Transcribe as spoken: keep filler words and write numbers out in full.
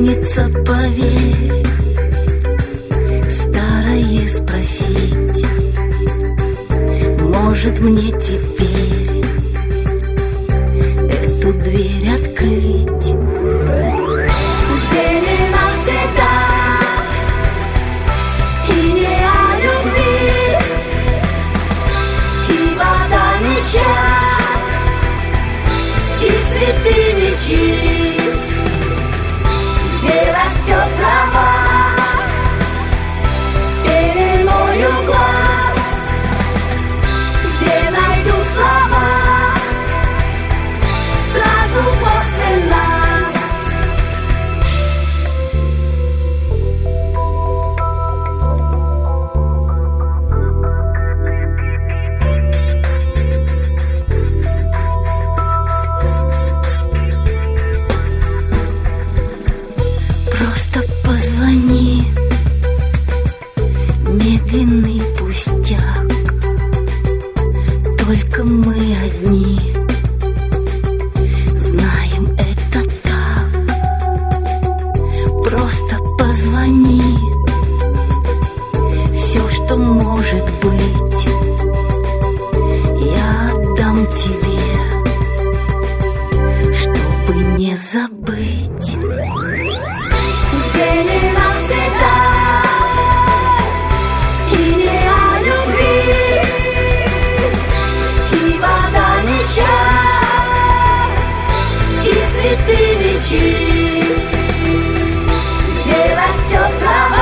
Помнится, поверь, старое спросить, может мне теперь эту дверь открыть? Где не навсегда, и не о любви, и вода ничья, и цветы ничьи. Где растет трава пеленою глаз, где найду слова сразу после нас. Просто позвони, медленный пустяк, только мы одни знаем это так. Просто позвони, все, что может быть, я отдам тебе, чтобы не забыть. Где не навсегда, и не о любви, и вода ничья, и цветы ничьи. Где растет трава